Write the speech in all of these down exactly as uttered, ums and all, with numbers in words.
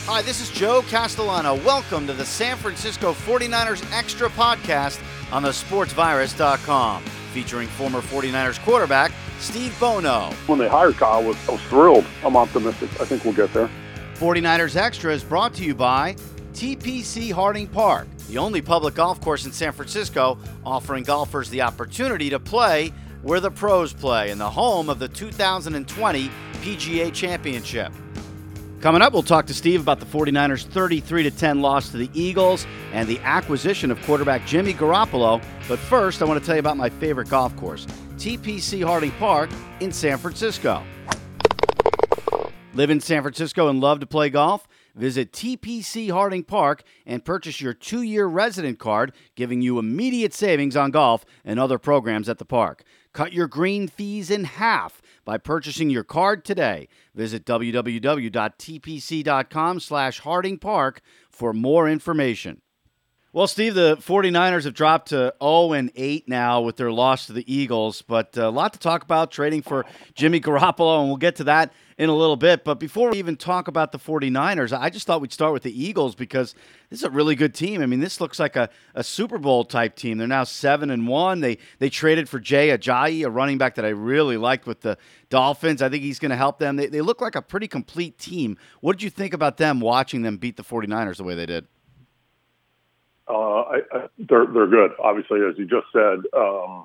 Hi, this is Joe Castellano. Welcome to the San Francisco forty-niners Extra podcast on the sports virus dot com, featuring former forty-niners quarterback Steve Bono. When they hired Kyle, I was, I was thrilled. I'm optimistic. I think we'll get there. forty-niners Extra is brought to you by T P C Harding Park, the only public golf course in San Francisco offering golfers the opportunity to play where the pros play in the home of the two thousand twenty P G A Championship. Coming up, we'll talk to Steve about the forty-niners' thirty-three to ten loss to the Eagles and the acquisition of quarterback Jimmy Garoppolo. But first, I want to tell you about my favorite golf course, T P C Harding Park in San Francisco. Live in San Francisco and love to play golf? Visit T P C Harding Park and purchase your two-year resident card, giving you immediate savings on golf and other programs at the park. Cut your green fees in half by purchasing your card today. Visit w w w dot t p c dot com slash Harding Park for more information. Well, Steve, the forty-niners have dropped to oh and eight now with their loss to the Eagles, but a lot to talk about trading for Jimmy Garoppolo, and we'll get to that in a little bit. But before we even talk about the forty-niners, I just thought we'd start with the Eagles because this is a really good team. I mean, this looks like a, a Super Bowl type team. They're now seven and one. They they traded for Jay Ajayi, a running back that I really liked with the Dolphins. I think he's going to help them. They, they look like a pretty complete team. What did you think about them watching them beat the forty-niners the way they did? Uh, I, I, they're they're good. Obviously, as you just said, um,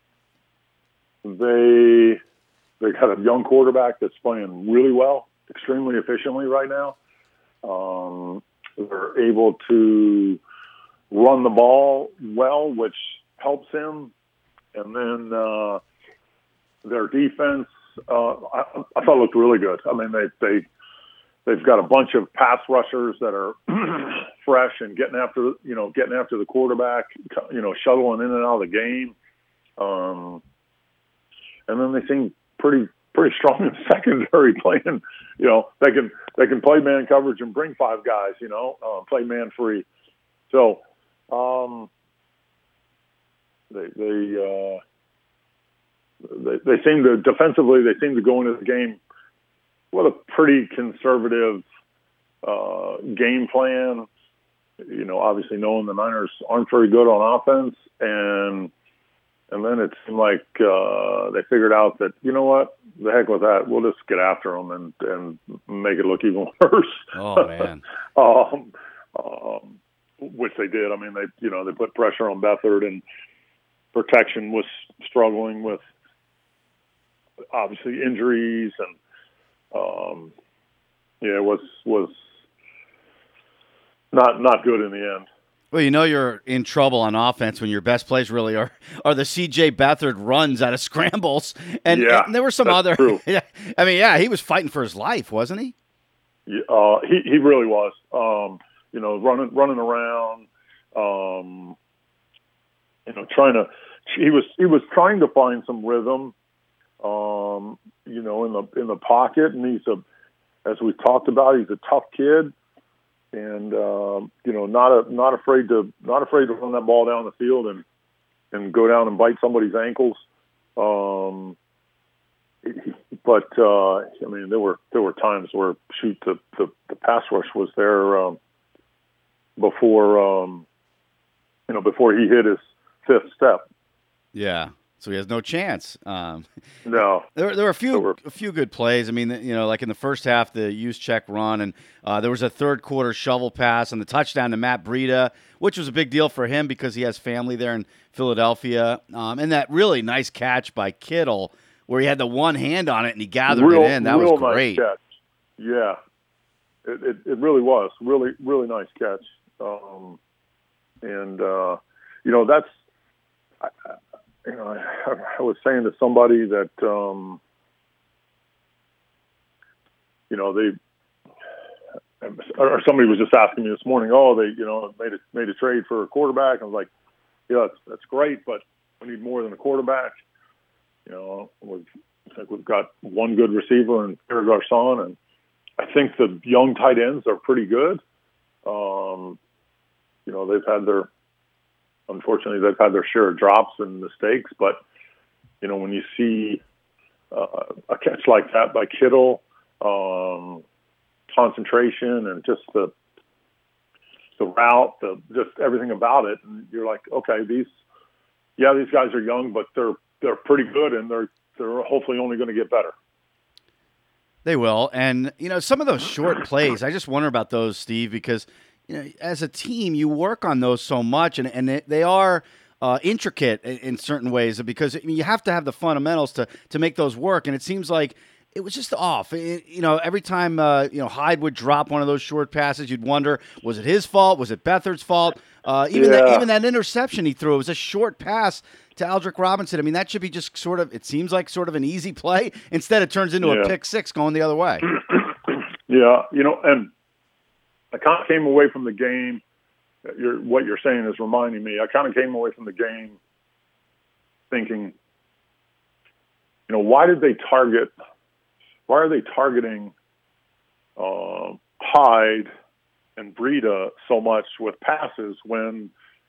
they they got a young quarterback that's playing really well, extremely efficiently right now. Um, they're able to run the ball well, which helps him. And then uh, their defense, uh, I, I thought looked really good. I mean, they they they've got a bunch of pass rushers that are fresh and getting after, you know, getting after the quarterback, you know, shuttling in and out of the game. Um, and then they seem pretty, pretty strong in secondary playing, you know, they can, they can play man coverage and bring five guys, you know, uh, play man free. So, um, they, they, uh, they, they seem to defensively, they seem to go into the game with a pretty conservative, uh, game plan. You know, obviously knowing the Niners aren't very good on offense, and and then it seemed like uh, they figured out that, you know what, the heck with that, we'll just get after them and, and make it look even worse. Oh man, um, um, which they did. I mean, they you know they put pressure on Beathard, and protection was struggling with obviously injuries, and um, yeah, it was was. Not not good in the end. Well, you know you're in trouble on offense when your best plays really are are the C J Beathard runs out of scrambles, and, yeah, and there were some other. Yeah, I mean, yeah, he was fighting for his life, wasn't he? Yeah, uh, he he really was. Um, you know, running running around. Um, you know, trying to. He was he was trying to find some rhythm. Um, you know, in the in the pocket, and he's a, as we talked about, he's a tough kid. And um, you know, not a, not afraid to not afraid to run that ball down the field and and go down and bite somebody's ankles. Um, but uh, I mean, there were there were times where shoot the the, the pass rush was there um, before um, you know before he hit his fifth step. Yeah. So he has no chance. Um, no, there, there were a few, were, a few good plays. I mean, you know, like in the first half, the use check run, and uh, there was a third quarter shovel pass and the touchdown to Matt Breida, which was a big deal for him because he has family there in Philadelphia. Um, and that really nice catch by Kittle, where he had the one hand on it and he gathered real, it in. That was great. Nice catch. Yeah, it, it it really was really really nice catch. Um, and uh, you know that's. I, You know, I, I was saying to somebody that, um, you know, they, or somebody was just asking me this morning, oh, they, you know, made a, made a trade for a quarterback. I was like, yeah, that's, that's great, but we need more than a quarterback. You know, we've, I think we've got one good receiver in Pierre Garçon, and I think the young tight ends are pretty good. Um, you know, they've had their, unfortunately, they've had their share of drops and mistakes, but, you know, when you see uh, a catch like that by Kittle, um, concentration and just the the route, the just everything about it. And you're like, okay, these, yeah, these guys are young, but they're they're pretty good, and they're they're hopefully only going to get better. They will. And, you know, some of those short plays, I just wonder about those, Steve, because, you know, as a team, you work on those so much, and, and they are uh, intricate in, in certain ways because I mean, you have to have the fundamentals to, to make those work. And it seems like it was just off. It, you know, every time, uh, you know, Hyde would drop one of those short passes, you'd wonder, was it his fault? Was it Beathard's fault? Uh, even, yeah. that, even that interception he threw, it was a short pass to Aldrick Robinson. I mean, that should be just sort of, it seems like sort of an easy play. Instead, it turns into yeah. a pick six going the other way. yeah, you know, and I kind of came away from the game. You're, what you're saying is reminding me. I kind of came away from the game thinking, you know, why did they target, why are they targeting uh, Hyde and Breida so much with passes when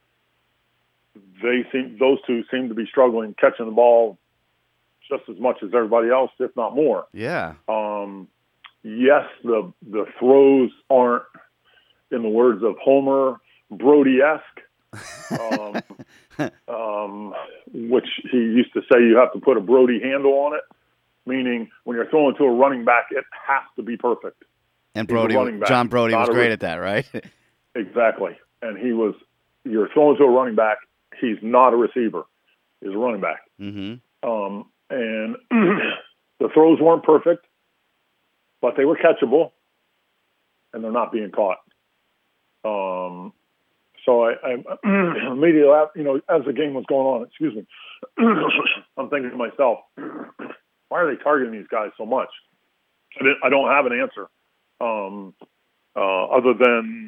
they seem, those two seem to be struggling catching the ball just as much as everybody else, if not more. Yeah. Um, yes, the the throws aren't, in the words of Homer, Brody-esque, um, um, which he used to say you have to put a Brody handle on it, meaning when you're throwing to a running back, it has to be perfect. And Brody, John Brody was great at that, right? Exactly. And he was, you're throwing to a running back, he's not a receiver. He's a running back. Mm-hmm. Um, and the throws weren't perfect, but they were catchable, and they're not being caught. Um, so I, I immediately, you know, as the game was going on, excuse me, I'm thinking to myself, why are they targeting these guys so much? I, didn't, I don't have an answer, um, uh, other than,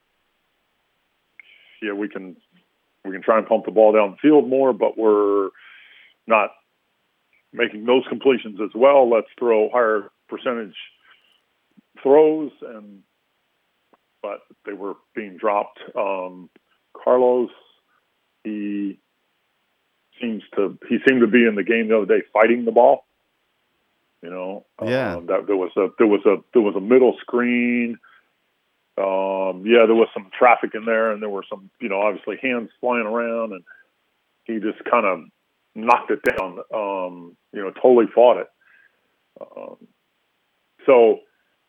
yeah, we can we can try and pump the ball down the field more, but we're not making those completions as well. Let's throw higher percentage throws, and but they were being dropped. Um, Carlos, he seems to he seemed to be in the game the other day fighting the ball. You know, yeah. Um, that there was a there was a there was a middle screen. Um, yeah, there was some traffic in there, and there were some, you know, obviously hands flying around, and he just kind of knocked it down. Um, you know, totally fought it. Um, so,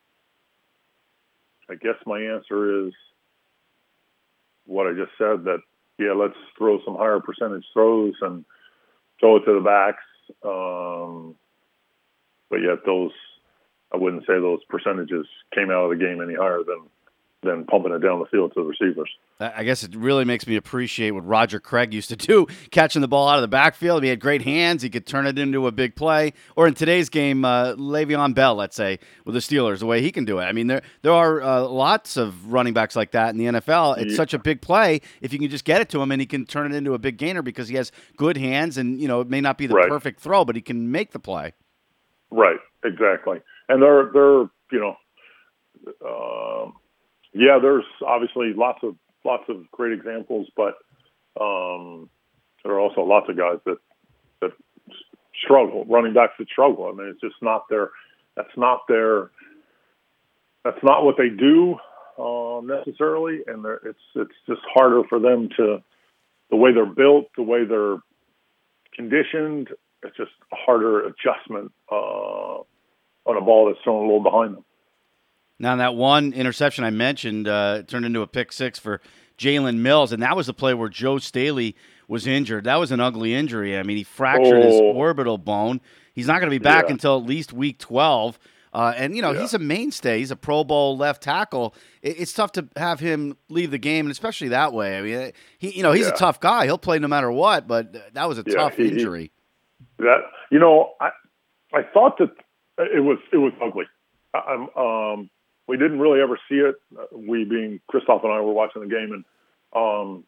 I guess my answer is what I just said. That yeah, let's throw some higher percentage throws and throw it to the backs. Um, but yet those, I wouldn't say those percentages came out of the game any higher than. than pumping it down the field to the receivers. I guess it really makes me appreciate what Roger Craig used to do, catching the ball out of the backfield. He had great hands. He could turn it into a big play. Or in today's game, uh, Le'Veon Bell, let's say, with the Steelers, the way he can do it. I mean, there there are uh, lots of running backs like that in the N F L. It's yeah. such a big play if you can just get it to him, and he can turn it into a big gainer because he has good hands, and, you know, it may not be the right. perfect throw, but he can make the play. Right, exactly. And they're, they're you know, uh, yeah, there's obviously lots of lots of great examples, but um, there are also lots of guys that that struggle, running backs that struggle. I mean, it's just not their that's not their that's not what they do uh, necessarily, and it's it's just harder for them to the way they're built, the way they're conditioned. It's just a harder adjustment uh, on a ball that's thrown a little behind them. Now, that one interception I mentioned uh, turned into a pick six for Jalen Mills, and that was the play where Joe Staley was injured. That was an ugly injury. I mean, he fractured oh. his orbital bone. He's not going to be back yeah. until at least week twelve. Uh, and, you know, yeah. he's a mainstay. He's a Pro Bowl left tackle. It, it's tough to have him leave the game, and especially that way. I mean, he, you know, he's yeah. a tough guy. He'll play no matter what, but that was a yeah, tough he, injury. He, that you know, I I thought that it was it was ugly. I'm um. We didn't really ever see it. We being Christoph and I were watching the game, and um,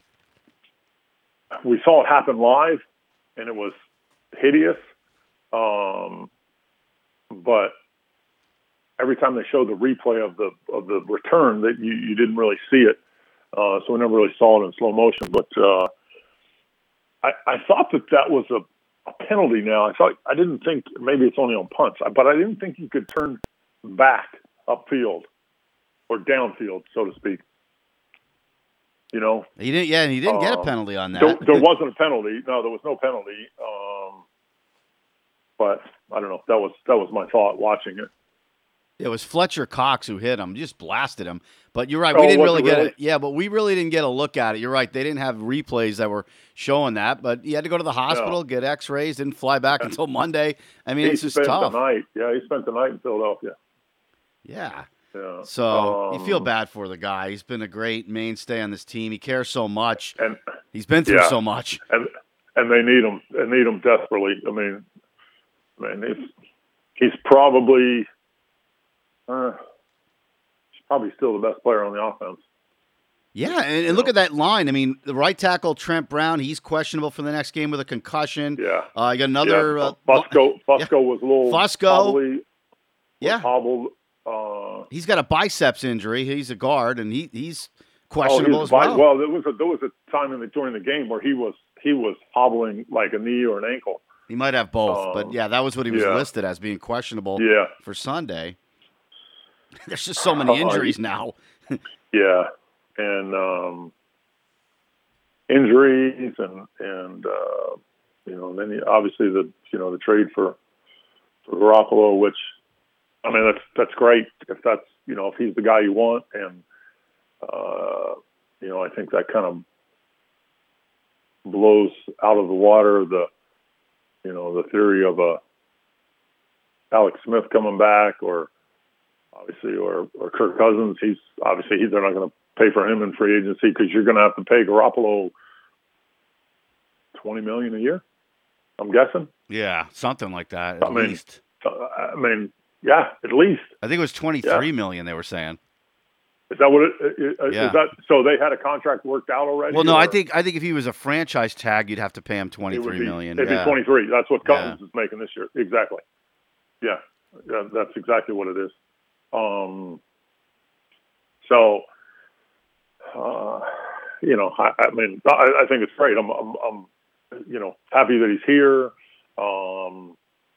we saw it happen live, and it was hideous. Um, but every time they showed the replay of the of the return, that you, you didn't really see it, uh, so we never really saw it in slow motion. But uh, I, I thought that that was a, a penalty. Now I thought I didn't think maybe it's only on punts, but I didn't think you could turn back upfield or downfield, so to speak. You know, he didn't. Yeah, and he didn't um, get a penalty on that. There, there wasn't a penalty. No, there was no penalty. Um, but I don't know. That was that was my thought watching it. It was Fletcher Cox who hit him, just blasted him. But you're right, we oh, didn't really get really? it. Yeah, but we really didn't get a look at it. You're right, they didn't have replays that were showing that. But you had to go to the hospital, no. get X-rays, didn't fly back until Monday. I mean, he it's just spent tough. The night. Yeah, he spent the night in Philadelphia. Yeah. Yeah. So um, you feel bad for the guy. He's been a great mainstay on this team. He cares so much. And he's been through yeah. so much. And and they need him. They need him desperately. I mean, man, he's he's probably uh, he's probably still the best player on the offense. Yeah, and, and look at that line. I mean, the right tackle Trent Brown, he's questionable for the next game with a concussion. Yeah. Uh, you got another yeah. uh, Fusco. Fusco yeah. was a little Fusco. Probably yeah. hobbled. Uh, he's got a biceps injury. He's a guard, and he he's questionable oh, as well. Well, there was a there was a time in the during the game where he was he was hobbling like a knee or an ankle. He might have both, um, but yeah, that was what he was yeah. listed as being questionable. Yeah. for Sunday. There's just so many injuries uh, now. yeah, and um, injuries and and uh, you know, then you, obviously the you know the trade for for Garoppolo, which. I mean, that's that's great if that's, you know, if he's the guy you want. And, uh, you know, I think that kind of blows out of the water the, you know, the theory of a Alex Smith coming back or obviously, or, or Kirk Cousins. He's obviously, he's, they're not going to pay for him in free agency because you're going to have to pay Garoppolo twenty million dollars a year, I'm guessing. Yeah, something like that, at I mean, least. I mean, yeah, at least. I think it was twenty-three yeah. million they were saying. Is that what it is? Yeah. Is that so? They had a contract worked out already. Well, no, or? I think I think if he was a franchise tag, you'd have to pay him twenty-three be, million. It'd yeah. be twenty-three. That's what Cousins yeah. is making this year. Exactly. Yeah, yeah, that's exactly what it is. Um. So, uh, you know, I, I mean, I, I think it's great. I'm, I'm, I'm, you know, happy that he's here. Um.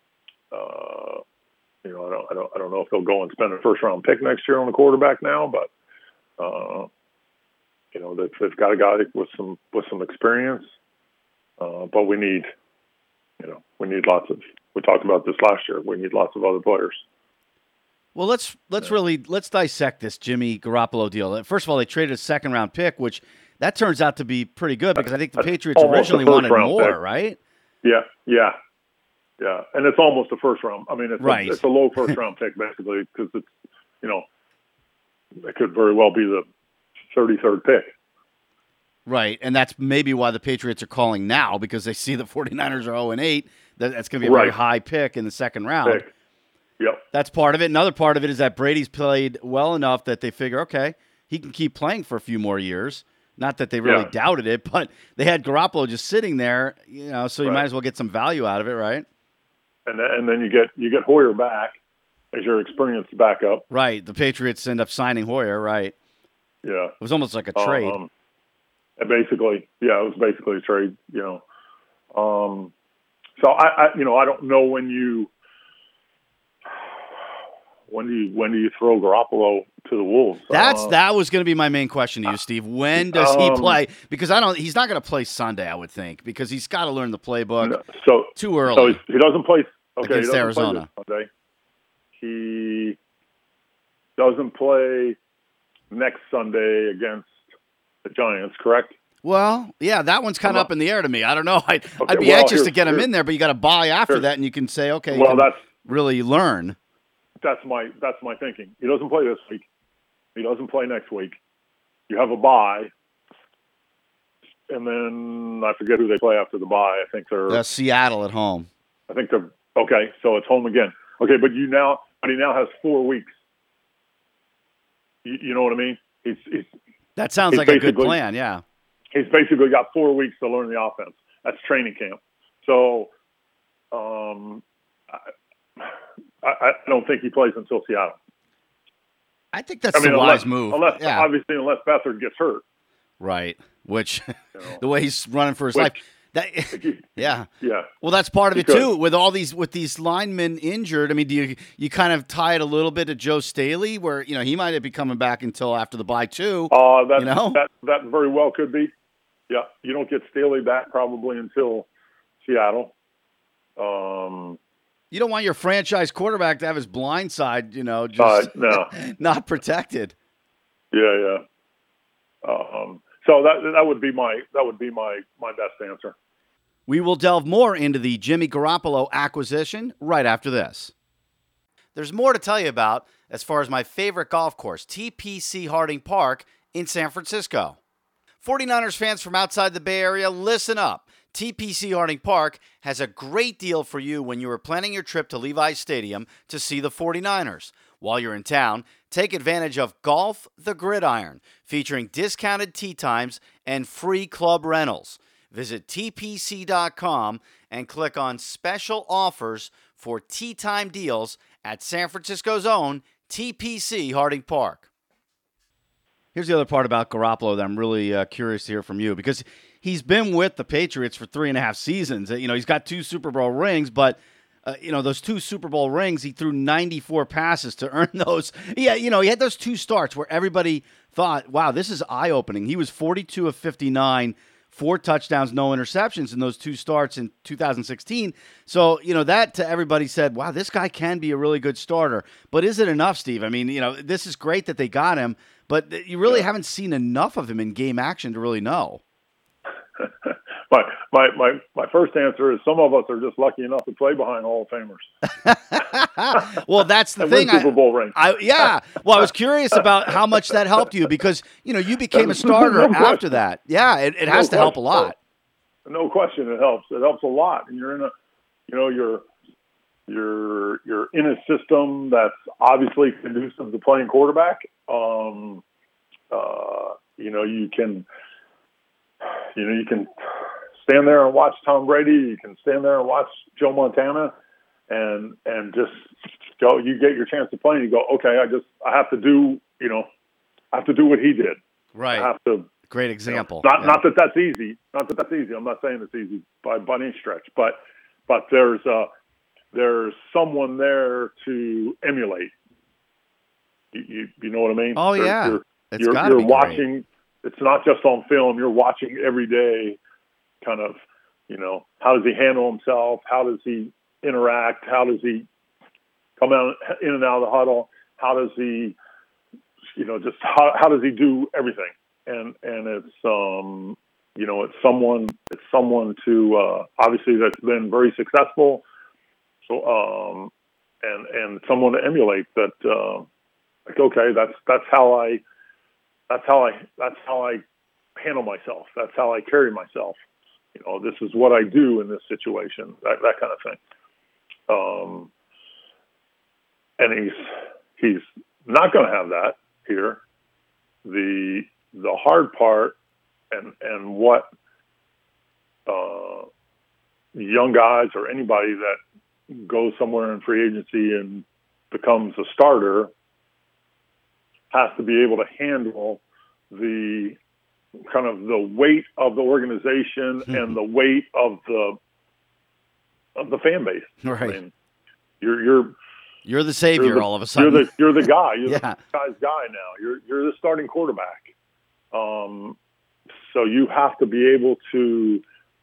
Uh. You know, I don't, I don't, I don't know if they'll go and spend a first round pick next year on the quarterback now, but, uh, you know, they've, they've got a guy with some, with some experience. Uh, but we need, you know, we need lots of, we talked about this last year. We need lots of other players. Well, let's, let's yeah. really, let's dissect this Jimmy Garoppolo deal. First of all, they traded a second round pick, which that turns out to be pretty good because I think the That's Patriots originally wanted more, pick. right? Yeah. Yeah. Yeah, and it's almost a first round. I mean, it's, right. a, it's a low first round pick basically because it's, you know, it could very well be the thirty-third pick. Right, and that's maybe why the Patriots are calling now because they see the 49ers are oh and eight. That, that's going to be a right. very high pick in the second round. Pick. Yep. That's part of it. Another part of it is that Brady's played well enough that they figure, okay, he can keep playing for a few more years. Not that they really yeah. doubted it, but they had Garoppolo just sitting there, you know, so you right. might as well get some value out of it, right? And then, and then you get you get Hoyer back as your experienced backup. Right. The Patriots end up signing Hoyer, right? Yeah. It was almost like a trade. Um, basically, yeah, it was basically a trade, you know. Um, so, I, I, you know, I don't know when you when do you, when do you throw Garoppolo to the Wolves? That's uh, That was going to be my main question to you, Steve. When does um, he play? Because I don't. He's not going to play Sunday, I would think, because he's got to learn the playbook no, so, too early. So he doesn't play okay, against he doesn't Arizona. Play this Sunday. He doesn't play next Sunday against the Giants, correct? Well, yeah, that one's kind of up in the air to me. I don't know. I'd, okay, I'd be well, anxious here, to get him here, in there, but you got to buy after here. that, and you can say, okay, well, you can that's really learn. That's my that's my thinking. He doesn't play this week. He doesn't play next week. You have a bye, and then I forget who they play after the bye. I think they're uh, Seattle at home. I think they're okay. So it's home again. Okay, but you now, but he now has four weeks. You, you know what I mean? He's, he's that sounds like a good plan. Yeah, he's basically got four weeks to learn the offense. That's training camp. So, um, I, I don't think he plays until Seattle. I think that's I mean, the unless, wise move. Unless, yeah. obviously, unless Beathard gets hurt. Right. Which, you know, the way he's running for his which, life. That, yeah, yeah. Well, that's part of it because, too. With all these with these linemen injured, I mean, do you you kind of tie it a little bit to Joe Staley, where you know he might not be coming back until after the bye too? Uh, that you know? that that very well could be. Yeah, you don't get Staley back probably until Seattle. Um, you don't want your franchise quarterback to have his blind side, you know, just uh, no. not protected. Yeah, yeah. Um, so that that would be my that would be my my best answer. We will delve more into the Jimmy Garoppolo acquisition right after this. There's more to tell you about as far as my favorite golf course, T P C Harding Park in San Francisco. forty-niners fans from outside the Bay Area, listen up. T P C Harding Park has a great deal for you when you are planning your trip to Levi's Stadium to see the forty-niners. While you're in town, take advantage of Golf the Gridiron, featuring discounted tee times and free club rentals. Visit T P C dot com and click on Special Offers for tee time deals at San Francisco's own T P C Harding Park. Here's the other part about Garoppolo that I'm really uh, curious to hear from you, because he's been with the Patriots for three and a half seasons. You know, he's got two Super Bowl rings, but uh, you know, those two Super Bowl rings, he threw ninety-four passes to earn those. Yeah, you know, he had those two starts where everybody thought, wow, this is eye-opening. He was forty-two of fifty-nine, four touchdowns, no interceptions in those two starts in two thousand sixteen. So, you know, that to everybody said, wow, this guy can be a really good starter. But is it enough, Steve? I mean, you know, this is great that they got him, but you really yeah. haven't seen enough of him in game action to really know. my, my my my first answer is some of us are just lucky enough to play behind Hall of Famers. Well, that's the and thing. Win Super Bowl ring. I, yeah. Well, I was curious about how much that helped you, because you know you became a starter no after that. Yeah, it, it has no to help a lot. No, no question, it helps. It helps a lot, and you're in a, you know, you're you're you're in a system that's obviously conducive to playing quarterback. Um, uh, you know, you can. You know, you can stand there and watch Tom Brady. You can stand there and watch Joe Montana, and and just go. You get your chance to play, and you go, okay, I just I have to do. You know, I have to do what he did. Right. I have to. Great example. You know, not yeah. not that that's easy. Not that that's easy. I'm not saying it's easy by by any stretch, but but there's uh there's someone there to emulate. You you, you know what I mean? Oh there, yeah. You're, it's you're, gotta you're be watching. Great. It's not just on film. You're watching every day, kind of, you know, how does he handle himself? How does he interact? How does he come out in and out of the huddle? How does he, you know, just how how does he do everything? And and it's um you know it's someone it's someone to uh, obviously that's been very successful. So um and and someone to emulate that. Uh, like okay, that's that's how I. That's how I. That's how I handle myself. That's how I carry myself. You know, this is what I do in this situation. That that kind of thing. Um, and he's he's not going to have that here. The the hard part, and and what uh, young guys or anybody that goes somewhere in free agency and becomes a starter has to be able to handle the kind of the weight of the organization mm-hmm. and the weight of the of the fan base. Right. I mean, you're you're you're the savior you're the, all of a sudden. You're the you're the guy. You're yeah. the guy's guy now. You're you're the starting quarterback. Um, so you have to be able to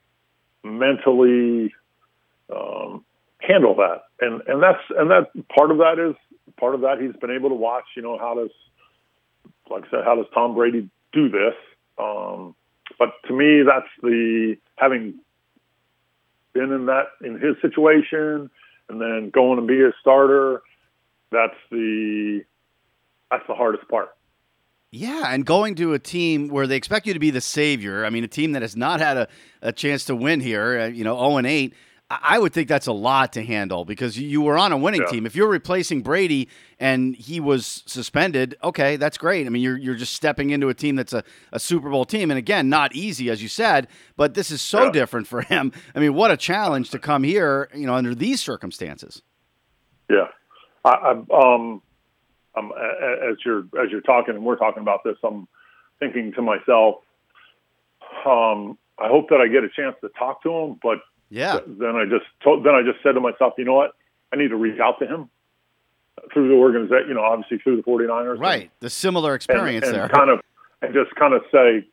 mentally um, handle that, and and that's and that part of that is part of that he's been able to watch. You know, how does like I said, how does Tom Brady do this? Um, but to me, that's the having been in that in his situation, and then going to be a starter. That's the that's the hardest part. Yeah, and going to a team where they expect you to be the savior. I mean, a team that has not had a, a chance to win here. Uh, you know, oh and eight. I would think that's a lot to handle because you were on a winning yeah. team. If you're replacing Brady and he was suspended, okay, that's great. I mean, you're you're just stepping into a team that's a, a Super Bowl team. And again, not easy, as you said, but this is so yeah. different for him. I mean, what a challenge to come here, you know, under these circumstances. Yeah. I, I, um, I'm, as you're as you're talking and we're talking about this, I'm thinking to myself, um, I hope that I get a chance to talk to him, but yeah. th- then I just told, then I just said to myself, you know what? I need to reach out to him through the organization, you know, obviously through the 49ers. Right. And, the similar experience and, and there. kind of, and just kind of say,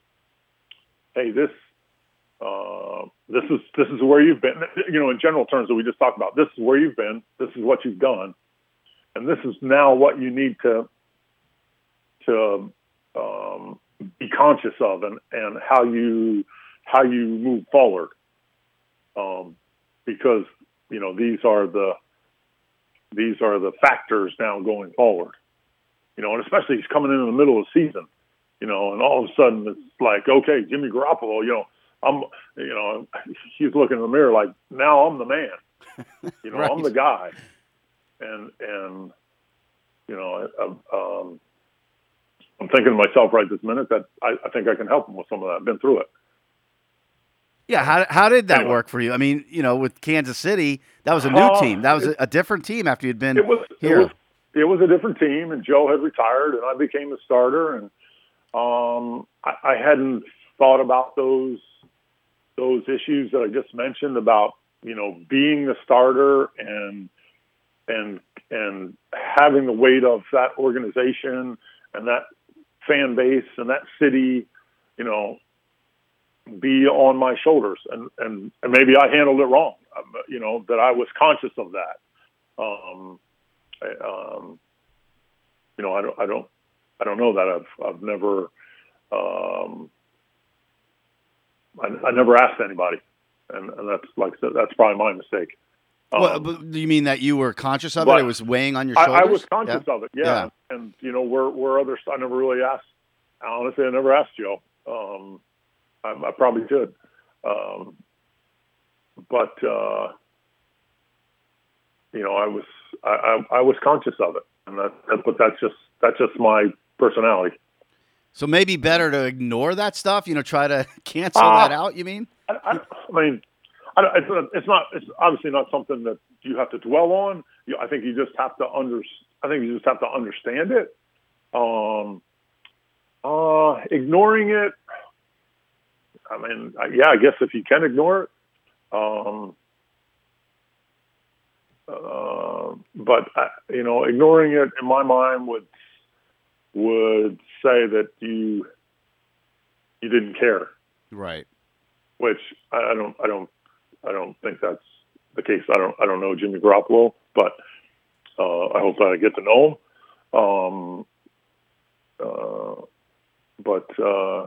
hey, this, uh, this is, this is where you've been, you know, in general terms that we just talked about. This is where you've been. This is what you've done. And this is now what you need to, to, um, be conscious of, and, and how you, how you move forward. Um, because, you know, these are the, these are the factors now going forward, you know, and especially he's coming in in the middle of the season, you know, and all of a sudden it's like, okay, Jimmy Garoppolo, you know, I'm, you know, he's looking in the mirror like, now I'm the man, you know, right. I'm the guy. And, and, you know, I, um, I'm thinking to myself right this minute that I, I think I can help him with some of that. I've been through it. Yeah, how how did that anyway. work for you? I mean, you know, with Kansas City, that was a new uh, team. That was it, a, a different team after you'd been it was, here. It was, it was a different team, and Joe had retired, and I became the starter. And um, I, I hadn't thought about those those issues that I just mentioned about, you know, being the starter and and and having the weight of that organization and that fan base and that city, you know, be on my shoulders. And, and, and maybe I handled it wrong, um, you know, that I was conscious of that. Um, I, um, you know, I don't, I don't, I don't know that I've, I've never, um, I, I never asked anybody. And, and that's like, that's probably my mistake. Um, well, but do you mean that you were conscious of it? It was weighing on your I, shoulders? I was conscious yeah. of it. Yeah. yeah. And, you know, where, where others, I never really asked, honestly, I never asked Joe. Um, I, I probably should. Um, but, uh, you know, I was, I, I, I was conscious of it, and that, that, but that's just, that's just my personality. So maybe better to ignore that stuff, you know, try to cancel uh, that out, you mean? I, I, I mean, I, it's, it's not, it's obviously not something that you have to dwell on. You, I think you just have to under, I think you just have to understand it. Um, uh, ignoring it, I mean, yeah, I guess if you can ignore it, um, uh, but uh, you know, ignoring it in my mind would would say that you you didn't care, right? Which I, I don't, I don't, I don't think that's the case. I don't, I don't know Jimmy Garoppolo, but uh, I hope that I get to know him. Um, uh, but. Uh,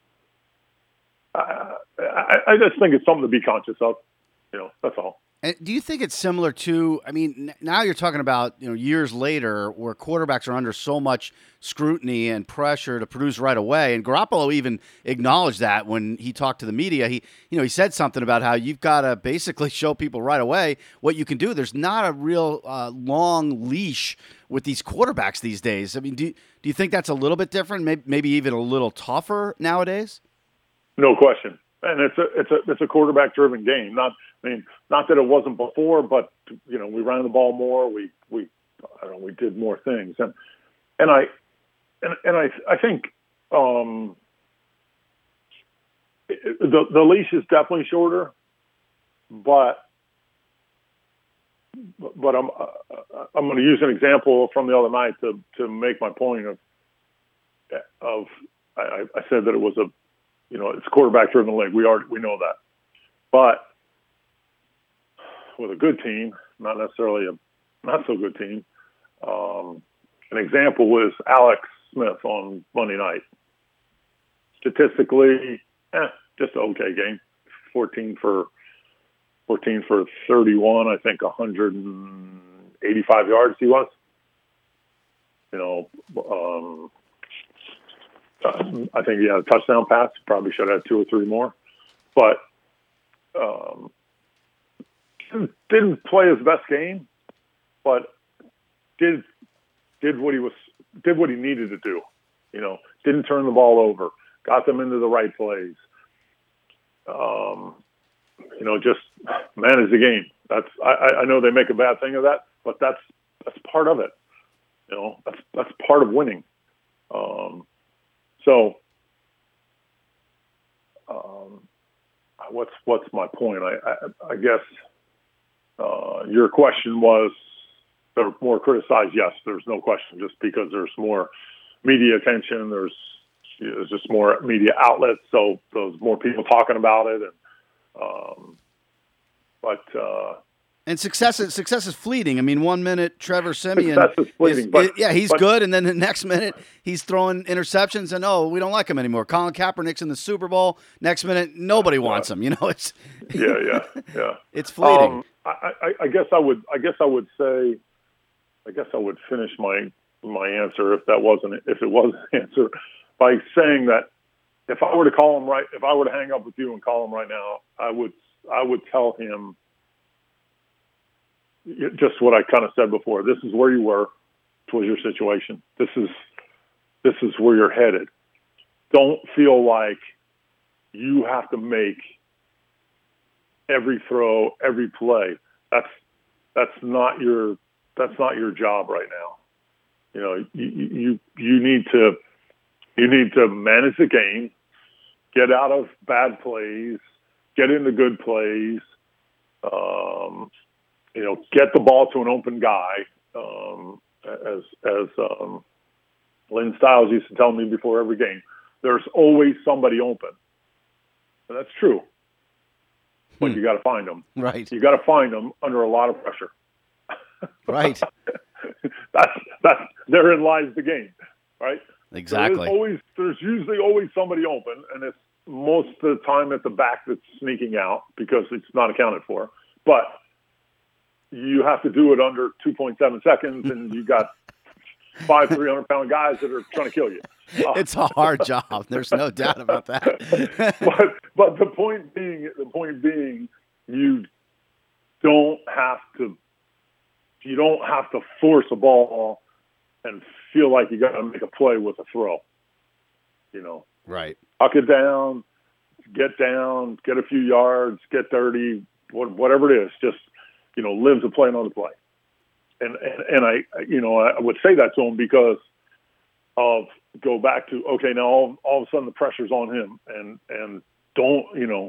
I, I, I just think it's something to be conscious of, you know, that's all. And do you think it's similar to, I mean, now you're talking about, you know, years later where quarterbacks are under so much scrutiny and pressure to produce right away. And Garoppolo even acknowledged that when he talked to the media. He, you know, he said something about how you've got to basically show people right away what you can do. There's not a real uh, long leash with these quarterbacks these days. I mean, do, do you think that's a little bit different? Maybe, maybe even a little tougher nowadays? No question. And it's a, it's a, it's a quarterback driven game. Not, I mean, not that it wasn't before, but you know, we ran the ball more. We, we, I don't know, we did more things. And, and I, and, and I, I think, um, the, the leash is definitely shorter, but, but I'm, uh, I'm going to use an example from the other night to, to make my point of, of, I, I said that it was a, you know, it's quarterback driven league. We are, we know that, but with a good team, not necessarily a not so good team. Um, an example was Alex Smith on Monday night. Statistically, eh, just an okay game. fourteen for fourteen for thirty-one. I think one hundred eighty-five yards he was. You know, um, I think he had a touchdown pass. Probably should have had two or three more, but um, didn't play his best game, but did did what he was did what he needed to do. You know, didn't turn the ball over, got them into the right plays. Um, you know, just manage the game. That's I, I know they make a bad thing of that, but that's that's part of it. You know, that's that's part of winning. Um, So, um, what's what's my point? I I, I guess uh, your question was they're more criticized. Yes, there's no question. Just because there's more media attention, there's there's just more media outlets, so there's more people talking about it. And um, but. Uh, And success is, success is fleeting. I mean, one minute Trevor Siemian, success is fleeting, is, but, yeah, he's but, good, and then the next minute he's throwing interceptions, and oh, we don't like him anymore. Colin Kaepernick's in the Super Bowl. Next minute, nobody wants him. You know, it's yeah, yeah, yeah. It's fleeting. Um, I, I, I guess I would. I guess I would say. I guess I would finish my my answer if that wasn't if it was an answer by saying that if I were to call him right, if I were to hang up with you and call him right now, I would I would tell him. Just what I kind of said before. This is where you were. This was your situation. This is this is where you're headed. Don't feel like you have to make every throw, every play. That's that's not your that's not your job right now. You know, you you you need to you need to manage the game, get out of bad plays, get into good plays. Um, You know, get the ball to an open guy, um, as as um, Lynn Styles used to tell me before every game. There's always somebody open, and that's true. But hmm. you got to find them. Right. You got to find them under a lot of pressure. Right. that's that's therein lies the game, right? Exactly. There's always there's usually always somebody open, and it's most of the time at the back that's sneaking out because it's not accounted for, but you have to do it under two point seven seconds, and you got five three hundred pound guys that are trying to kill you. Uh, it's a hard job. There's no doubt about that. but but the point being, the point being, you don't have to. You don't have to force a ball and feel like you got to make a play with a throw. You know, right? Huck it down, get down, get a few yards, get dirty, whatever it is. Just you know, live the play, another play. And, and and I, you know, I would say that to him because of go back to, okay, now all, all of a sudden the pressure's on him. And, and don't, you know,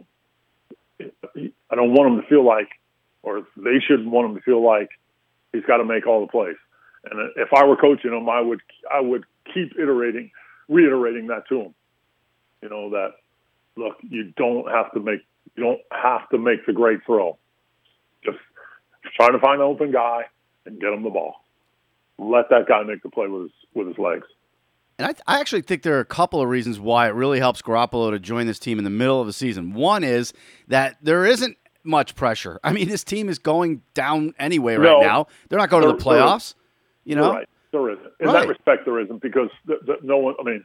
I don't want him to feel like, or they shouldn't want him to feel like he's got to make all the plays. And if I were coaching him, I would, I would keep iterating, reiterating that to him. You know, that, look, you don't have to make, you don't have to make the great throw. Just trying to find an open guy and get him the ball. Let that guy make the play with his, with his legs. And I, I actually think there are a couple of reasons why it really helps Garoppolo to join this team in the middle of the season. One is that there isn't much pressure. I mean, this team is going down anyway right no, now. They're not going there, to the playoffs. You know, right? There isn't. In right. that respect, there isn't because the, the, no one. I mean,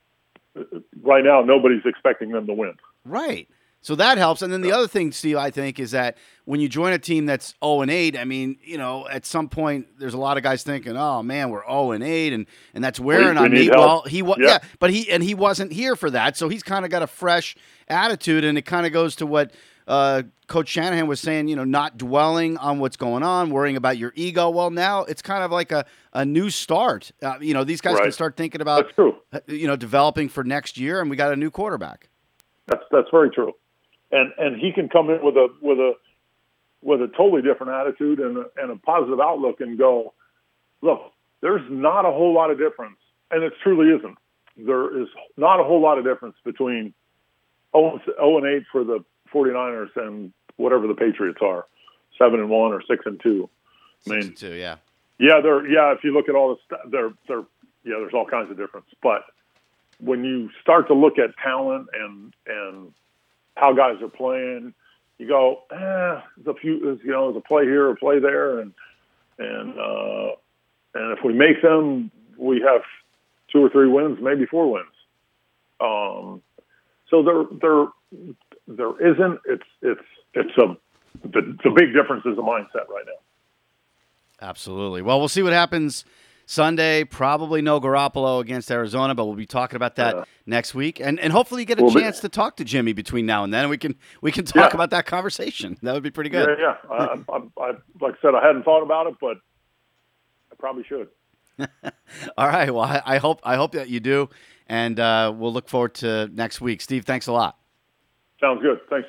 right now nobody's expecting them to win. Right. So that helps. And then the other thing, Steve, I think, is that when you join a team that's oh and eight, I mean, you know, at some point there's a lot of guys thinking, oh man, we're oh and eight, and and that's wearing on me. Well, he was yeah. yeah, but he and he wasn't here for that, so he's kind of got a fresh attitude, and it kind of goes to what uh, Coach Shanahan was saying, you know, not dwelling on what's going on, worrying about your ego. Well, now it's kind of like a, a new start. Uh, you know, these guys right. can start thinking about, that's true. you know, developing for next year, and we got a new quarterback. That's that's very true. And and he can come in with a with a with a totally different attitude and a, and a positive outlook and go, look, there's not a whole lot of difference, and it truly isn't. There is not a whole lot of difference between oh and eight for the 49ers and whatever the Patriots are, seven and one or six and two. I mean, six and two, yeah, yeah, they're yeah. If you look at all the st- they're they're yeah, there's all kinds of difference. But when you start to look at talent and and how guys are playing, you go, eh, there's a few, you know, there's a play here, a play there, and and uh, and if we make them, we have two or three wins, maybe four wins. Um, so there, there, there isn't. It's it's it's a the the big difference is the mindset right now. Absolutely. Well, we'll see what happens Sunday. Probably no Garoppolo against Arizona, but we'll be talking about that uh, next week, and and hopefully you get a we'll chance be, to talk to Jimmy between now and then. And we can we can talk yeah. about that conversation. That would be pretty good. Yeah, yeah. I, I, I, like I said, I hadn't thought about it, but I probably should. All right. Well, I, I hope I hope that you do, and uh, we'll look forward to next week. Steve, thanks a lot. Sounds good. Thanks, Joe.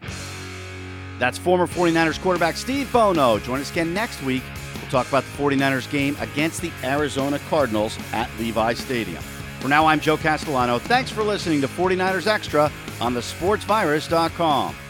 That's former 49ers quarterback Steve Bono. Join us again next week. We'll talk about the 49ers game against the Arizona Cardinals at Levi Stadium. For now, I'm Joe Castellano. Thanks for listening to 49ers Extra on the sports virus dot com.